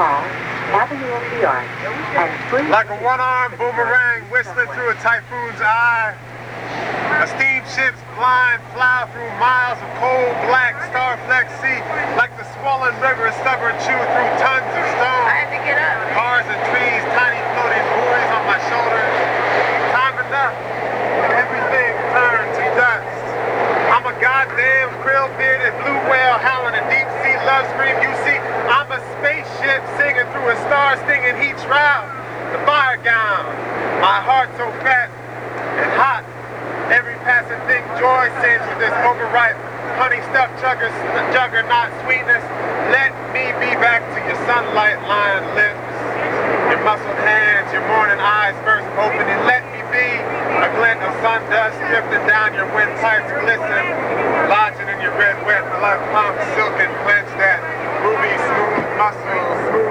Hall, Avenue of the Arts, and Spring. Like a one-armed boomerang whistling through a typhoon's eye, a steamship's blind plow through miles of cold black star-flecked sea, like the swollen river stubborn chew through tons of stone. I had to get up. Cars and trees, tiny floating buoys on my shoulders. Time enough, everything turned to dust. I'm a goddamn krill-bearded blue whale howling a deep-sea love scream. You see, I'm a spaceship singing through a star-stinging heat shroud. The fire gown, my heart so fat and hot. Every passing thing joy sends with this overripe honey-stuffed juggernaut sweetness. Let me be back to your sunlight-lined lips, your muscled hands, your morning eyes burst open, and let me be a glint of sun dust drifting down your windpipes glisten, lodging in your red, wet blood pump, silken clench that ruby smooth muscles, smooth